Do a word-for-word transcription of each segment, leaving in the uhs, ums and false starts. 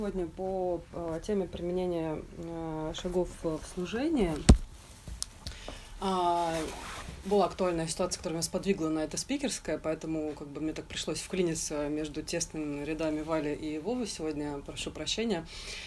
Сегодня по э, теме применения э, шагов в служении. А, была актуальная ситуация, которая меня сподвигла на это спикерское, поэтому как бы мне так пришлось вклиниться между тесными рядами Вали и Вовы сегодня, прошу прощения.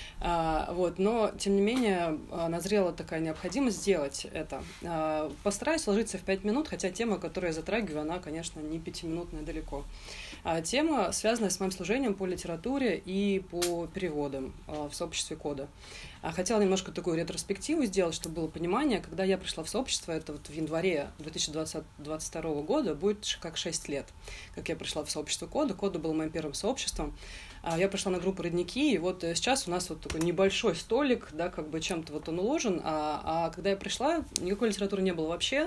А, вот, но, тем не менее, назрела такая необходимость сделать это. А, постараюсь ложиться в пять минут, хотя тема, которую я затрагиваю, она, конечно, не пятиминутная далеко. А, тема, связанная с моим служением по литературе и по переводам а, в сообществе кода. А, хотела немножко такую ретроспективу сделать, чтобы было понимание. Когда я пришла в сообщество, это вот в январе две тысячи двадцать, двадцать второго года, будет как шесть лет, как я пришла в сообщество кода. Кода было моим первым сообществом. Я пришла на группу «Родники», и вот сейчас у нас вот такой небольшой столик, да, как бы чем-то вот он уложен, а, а когда я пришла, никакой литературы не было вообще,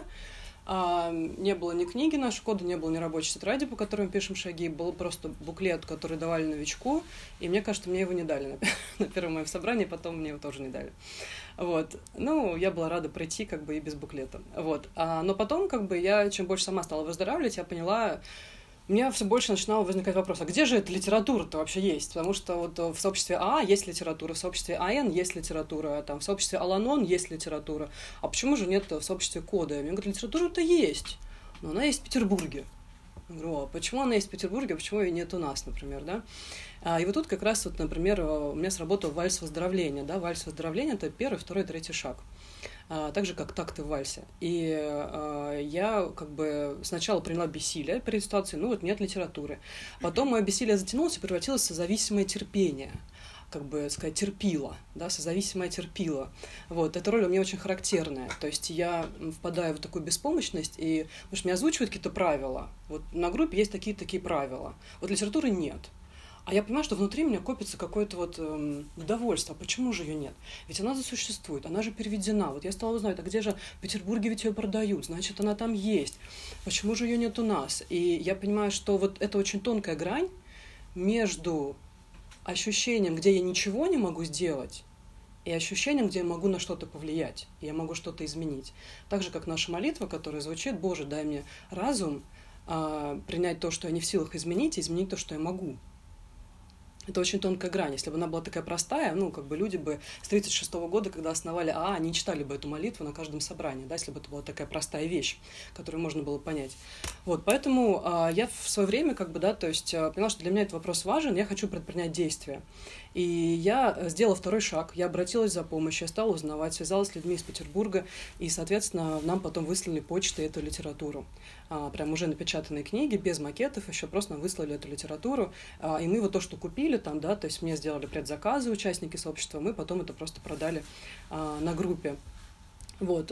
а, не было ни книги нашей кода, не было ни рабочей тетради, по которой мы пишем шаги, был просто буклет, который давали новичку, и мне кажется, мне его не дали на, на первом моем собрании, потом мне его тоже не дали. Вот. Ну, я была рада пройти как бы и без буклета. Вот. А, но потом, как бы, я чем больше сама стала выздоравливать, я поняла... У меня все больше начинал возникать вопрос, а где же эта литература-то вообще есть? Потому что вот в сообществе А есть литература, в сообществе АН есть литература, там, в сообществе Аланон есть литература. А почему же нет в сообществе кода? Мне говорят, литература-то есть, но она есть в Петербурге. Я говорю, а почему она есть в Петербурге, а почему ее нет у нас, например, да? И вот тут как раз, вот, например, у меня сработал вальс выздоровления, да, вальс выздоровления — это первый, второй, третий шаг. Так же, как такты в вальсе. И э, я как бы сначала приняла бессилие перед ситуацией, ну вот нет литературы. Потом мое бессилие затянулось и превратилось в созависимое терпение. Как бы сказать, терпила, да, созависимое терпила. Вот, эта роль у меня очень характерная. То есть я впадаю в такую беспомощность, и, потому что мне озвучивают какие-то правила. Вот на группе есть такие-такие правила. Вот литературы нет. А я понимаю, что внутри меня копится какое-то вот э, недовольство. А почему же ее нет? Ведь она существует, она же переведена. Вот я стала узнавать, а где же в Петербурге ведь ее продают? Значит, она там есть. Почему же ее нет у нас? И я понимаю, что вот это очень тонкая грань между ощущением, где я ничего не могу сделать, и ощущением, где я могу на что-то повлиять, и я могу что-то изменить. Так же, как наша молитва, которая звучит: «Боже, дай мне разум э, принять то, что я не в силах изменить, и изменить то, что я могу». Это очень тонкая грань. Если бы она была такая простая, ну, как бы люди бы с тридцать шестого года, когда основали АА, они читали бы эту молитву на каждом собрании, да, если бы это была такая простая вещь, которую можно было понять. Вот, поэтому а, я в свое время, как бы, да, то есть поняла, что для меня этот вопрос важен, я хочу предпринять действия. И я сделала второй шаг, я обратилась за помощью, я стала узнавать, связалась с людьми из Петербурга, и, соответственно, нам потом выслали почтой эту литературу. А, прям уже напечатанные книги, без макетов, еще просто нам выслали эту литературу, а, и мы вот то, что купили там, да, то есть мне сделали предзаказы участники сообщества, мы потом это просто продали а, на группе. Вот,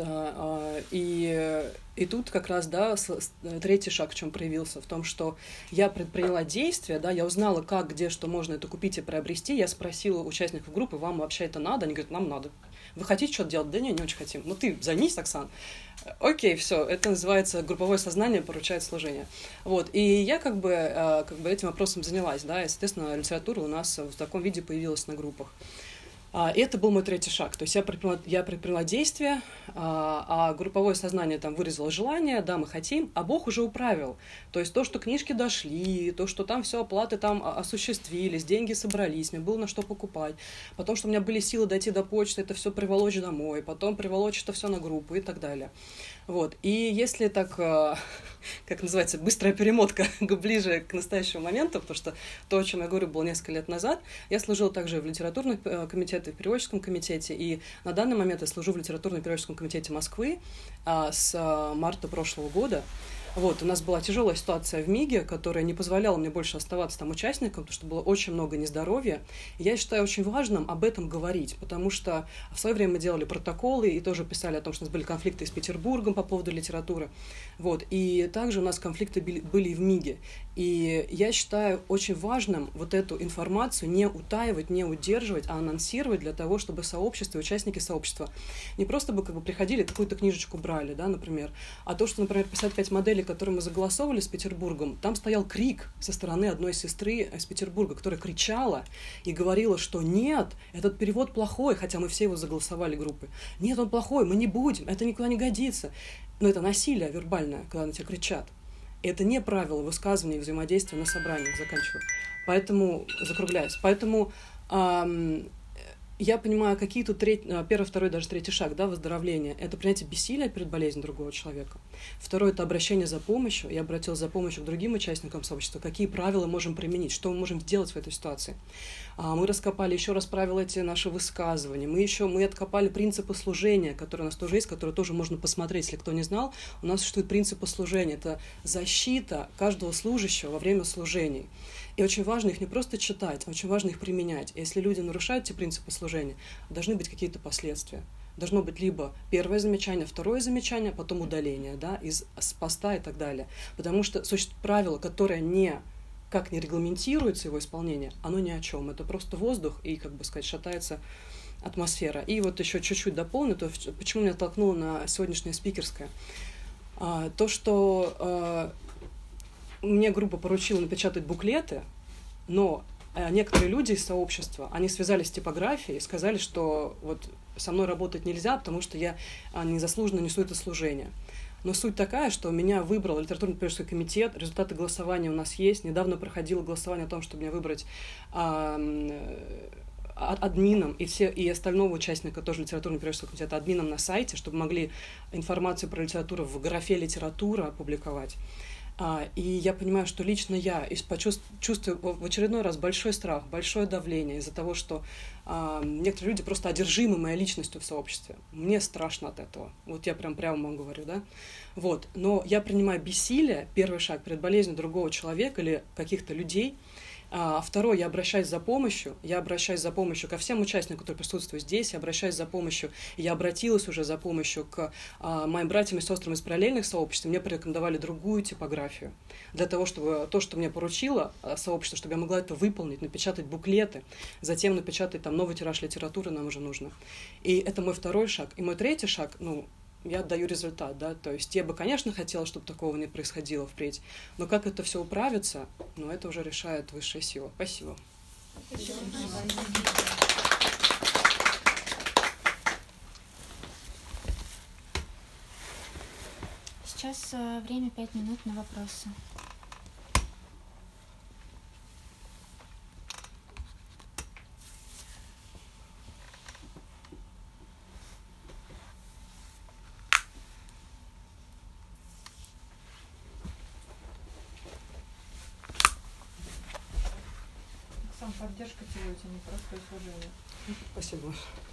и, и тут как раз, да, третий шаг в чем проявился, в том, что я предприняла действия, да, я узнала, как, где, что можно это купить и приобрести, я спросила участников группы, вам вообще это надо? Они говорят, нам надо. Вы хотите что-то делать? Да не, не очень хотим. Ну ты займись, Оксан. Окей, все, это называется групповое сознание поручает служение. Вот, и я как бы, как бы этим вопросом занялась, да, и, соответственно, литература у нас в таком виде появилась на группах. И это был мой третий шаг. То есть я предприняла, я предприняла действия, а групповое сознание там выразило желание, да, мы хотим, а Бог уже управил. То есть то, что книжки дошли, то, что там все оплаты там осуществились, деньги собрались, мне было на что покупать. Потом, что у меня были силы дойти до почты, это все приволочь домой, потом приволочь это все на группу и так далее. Вот. И если так, как называется, быстрая перемотка ближе к настоящему моменту, потому что то, о чем я говорю, было несколько лет назад, я служила также в литературном комитете, в переводческом комитете, и на данный момент я служу в литературно-переводческом комитете Москвы с марта прошлого года. Вот, у нас была тяжелая ситуация в МИГе, которая не позволяла мне больше оставаться там участником, потому что было очень много нездоровья. И я считаю очень важным об этом говорить, потому что в свое время мы делали протоколы и тоже писали о том, что у нас были конфликты с Петербургом по поводу литературы. Вот, и также у нас конфликты были и в МИГе. И я считаю очень важным вот эту информацию не утаивать, не удерживать, а анонсировать для того, чтобы сообщество, участники сообщества не просто бы как бы приходили, какую-то книжечку брали, да, например, а то, что, например, пятьдесят пять моделей, которые мы согласовывали с Петербургом, там стоял крик со стороны одной сестры из Петербурга, которая кричала и говорила, что нет, этот перевод плохой, хотя мы все его согласовали группы. Нет, он плохой, мы не будем, это никуда не годится. Но это насилие вербальное, когда на тебя кричат. И это не правило высказывания и взаимодействия на собраниях, заканчиваю. Поэтому, закругляюсь, поэтому Я понимаю, какие тут треть, первый, второй, даже третий шаг, да, выздоровления. Это принятие бессилия перед болезнью другого человека. Второе — это обращение за помощью. Я обратилась за помощью к другим участникам сообщества. Какие правила можем применить, что мы можем сделать в этой ситуации. Мы раскопали еще раз правила эти наши высказывания. Мы еще мы откопали принципы служения, которые у нас тоже есть, которые тоже можно посмотреть, если кто не знал. У нас существуют принципы служения. Это защита каждого служащего во время служений. И очень важно их не просто читать, а очень важно их применять. И если люди нарушают эти принципы служения, должны быть какие-то последствия. Должно быть либо первое замечание, второе замечание, потом удаление, да, из с поста и так далее. Потому что существует правило, которое не, как не регламентируется его исполнение, оно ни о чем. Это просто воздух и, как бы сказать, шатается атмосфера. И вот еще чуть-чуть дополню, то, почему меня толкнуло на сегодняшнее спикерское. А, то, что... А, мне группа поручила напечатать буклеты, но некоторые люди из сообщества, они связались с типографией и сказали, что вот со мной работать нельзя, потому что я незаслуженно несу это служение. Но суть такая, что меня выбрал литературно-педагогический комитет, результаты голосования у нас есть. Недавно проходило голосование о том, чтобы меня выбрать а, админом и, все, и остального участника тоже литературно-педагогического комитета админом на сайте, чтобы могли информацию про литературу в графе «Литература» опубликовать. А, и я понимаю, что лично я чувствую в очередной раз большой страх, большое давление из-за того, что а, некоторые люди просто одержимы моей личностью в сообществе. Мне страшно от этого. Вот я прям прямо вам говорю, да? Вот. Но я принимаю бессилие, первый шаг, перед болезнью другого человека или каких-то людей. А второе, я обращаюсь за помощью, я обращаюсь за помощью ко всем участникам, которые присутствуют здесь, я обращаюсь за помощью, я обратилась уже за помощью к а, моим братьям и сестрам из параллельных сообществ, мне порекомендовали другую типографию, для того, чтобы то, что мне поручило сообщество, чтобы я могла это выполнить, напечатать буклеты, затем напечатать там новый тираж литературы нам уже нужно. И это мой второй шаг. И мой третий шаг, ну, я отдаю результат, да, то есть я бы, конечно, хотела, чтобы такого не происходило впредь, но как это все управится, ну, это уже решает высшая сила. Спасибо. Спасибо. Сейчас время пять минут на вопросы. Поддержка тебе, у тебя непростое служение. Спасибо.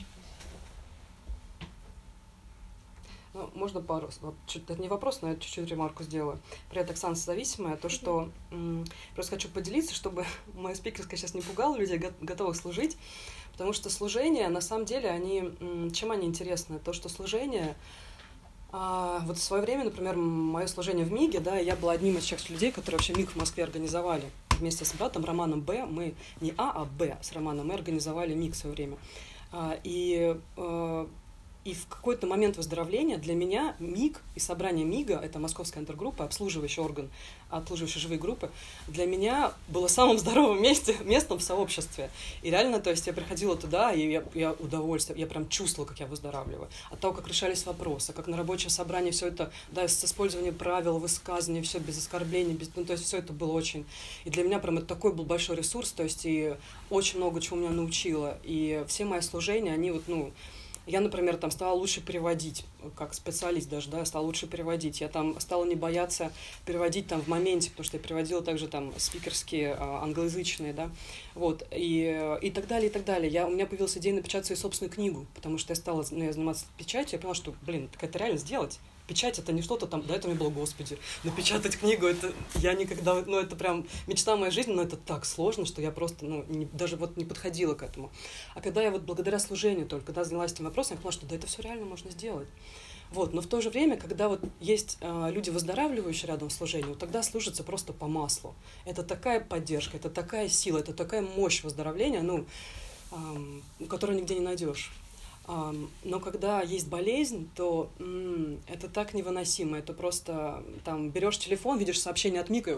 Ну, можно пару, чуть, это не вопрос, но я чуть-чуть ремарку сделаю. Привет, Оксана Созависимая. То, что м, просто хочу поделиться, чтобы моя спикерская сейчас не пугала людей, готовых служить, потому что служение, на самом деле, они, м, чем они интересны? То, что служение... А, вот в свое время, например, мое служение в МИГе, да, я была одним из тех людей, которые вообще МИГ в Москве организовали. Вместе с братом Романом Б, мы не А, а Б с Романом, мы организовали МИГ в свое время. А, и, э, и в какой-то момент выздоровления для меня МИГ и собрание МИГа, это Московская интергруппа, обслуживающий орган, обслуживающий живые группы, для меня было самым здоровым месте, местом в сообществе. И реально, то есть я приходила туда, и я, я удовольствие, я прям чувствовала, как я выздоравливаю. От того, как решались вопросы, как на рабочем собрании все это, да, с использованием правил, высказываний, все без оскорблений, без, ну, то есть все это было очень... И для меня прям это такой был большой ресурс, то есть и очень много чего меня научило. И все мои служения, они вот, ну... Я, например, там стала лучше переводить, как специалист даже, да, стала лучше переводить. Я там стала не бояться переводить там в моменте, потому что я переводила также там спикерские, англоязычные, да, вот, и, и так далее, и так далее. Я, у меня появилась идея напечатать свою собственную книгу, потому что я стала, ну, я заниматься печатью, я поняла, что, блин, так это реально сделать. Печать — это не что-то там, до этого мне было, господи, напечатать книгу, это я никогда, ну, это прям мечта моей жизни, но это так сложно, что я просто, ну, не, даже вот не подходила к этому. А когда я вот благодаря служению только, когда занялась этим вопросом, я поняла, что да, это все реально можно сделать. Вот, но в то же время, когда вот есть э, люди, выздоравливающие рядом с служением, вот тогда служится просто по маслу. Это такая поддержка, это такая сила, это такая мощь выздоровления, ну, э, которую нигде не найдешь. Но когда есть болезнь, то м- это так невыносимо. Это просто там берешь телефон, видишь сообщение от Мика,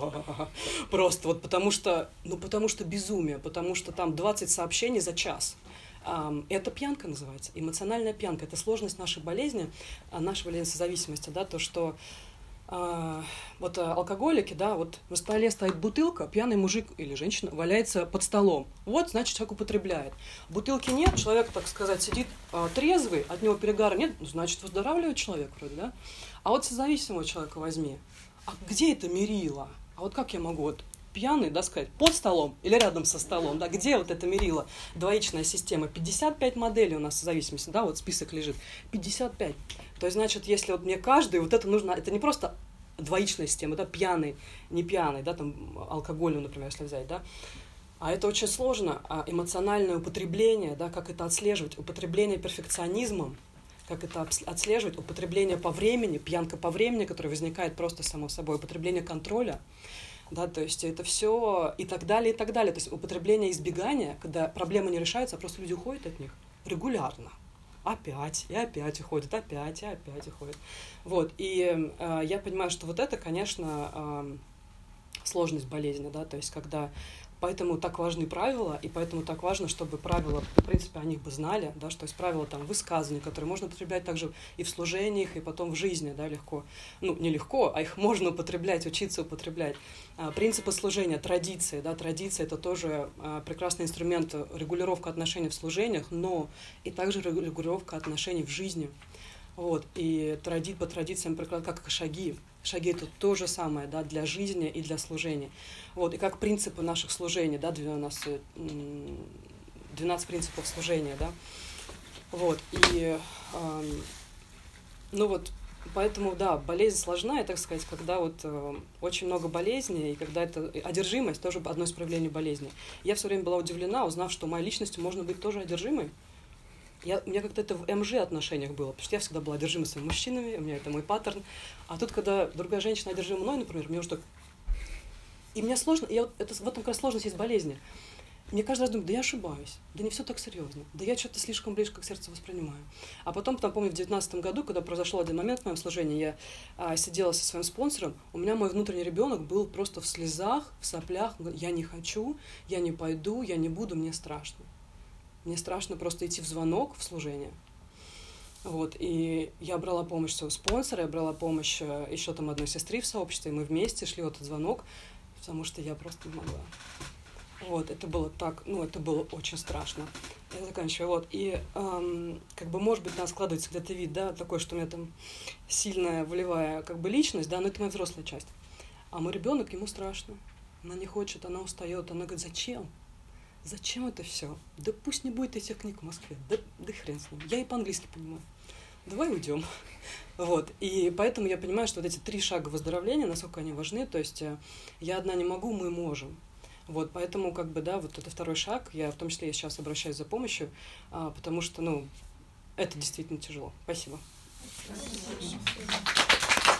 просто вот потому что, ну потому что безумие, потому что там двадцать сообщений за час. Это пьянка называется, эмоциональная пьянка. Это сложность нашей болезни, нашей болезни зависимости, да, то, что А, вот а, алкоголики, да, вот на столе стоит бутылка, пьяный мужик или женщина валяется под столом. Вот, значит, человек употребляет. Бутылки нет, человек, так сказать, сидит а, трезвый, от него перегара нет, значит, выздоравливает человек вроде, да. А вот созависимого человека возьми. А где это мерило? А вот как я могу вот пьяный, да, сказать, под столом или рядом со столом, да, где вот это мерило? Двоичная система. пятьдесят пять моделей у нас созависимости, да, вот список лежит. пятьдесят пять. То есть, значит, если вот мне каждый, вот это нужно, это не просто двоичная система, да, пьяный, не пьяный, да, там, алкогольный, например, если взять, да, а это очень сложно, а эмоциональное употребление, да, как это отслеживать, употребление перфекционизмом, как это отслеживать, употребление по времени, пьянка по времени, которая возникает просто само собой, употребление контроля, да, то есть это все и так далее, и так далее, то есть употребление избегания, когда проблемы не решаются, а просто люди уходят от них регулярно. Опять, и опять уходит, опять, и опять уходит. Вот, и э, я понимаю, что вот это, конечно, э, сложность болезни, да, то есть когда... Поэтому так важны правила, и поэтому так важно, чтобы правила, в принципе, о них бы знали, да, что есть правила там высказывания, которые можно употреблять также и в служениях, и потом в жизни, да, легко. Ну, не легко, а их можно употреблять, учиться употреблять. А, принципы служения, традиции, да, традиция — это тоже а, прекрасный инструмент регулировка отношений в служениях, но и также регулировка отношений в жизни. Вот, и тради, по традициям, как и шаги. Шаги — это то же самое, да, для жизни и для служения. Вот, и как принципы наших служений, да, у нас двенадцать принципов служения, да. Вот, и, э, ну вот, поэтому, да, болезнь сложная, так сказать, когда вот э, очень много болезней, и когда это одержимость, тоже одно из проявлений болезни. Я все время была удивлена, узнав, что моей личностью можно быть тоже одержимой. Я, у меня как-то это в эм жэ отношениях было, потому что я всегда была одержима своими мужчинами, у меня это мой паттерн. А тут, когда другая женщина одержима мной, например, мне уже так... И мне сложно, и я, вот, это, в этом как раз сложность есть болезни. Мне каждый раз думаю, да я ошибаюсь, да не все так серьезно, да я что-то слишком близко к сердцу воспринимаю. А потом, там, помню, в девятнадцатом году, когда произошел один момент в моем служении, я а, сидела со своим спонсором, у меня мой внутренний ребенок был просто в слезах, в соплях, я не хочу, я не пойду, я не буду, мне страшно. Мне страшно просто идти в звонок, в служение. Вот, и я брала помощь своего спонсора, я брала помощь еще там одной сестры в сообществе, и мы вместе шли в этот звонок, потому что я просто не могла. Вот, это было так, ну, это было очень страшно. Я заканчиваю, вот, и эм, как бы, может быть, у нас складывается где-то вид, да, такой, что у меня там сильная волевая, как бы, личность, да, но это моя взрослая часть. А мой ребенок, ему страшно, она не хочет, она устает, она говорит, зачем? Зачем это все? Да пусть не будет этих книг в Москве. Да, да хрен с ним. Я и по-английски понимаю. Давай уйдем. Вот. И поэтому я понимаю, что вот эти три шага выздоровления, насколько они важны. То есть я одна не могу, мы можем. Вот. Поэтому, как бы, да, вот это второй шаг. Я в том числе я сейчас обращаюсь за помощью, а, потому что, ну, это действительно тяжело. Спасибо. Спасибо.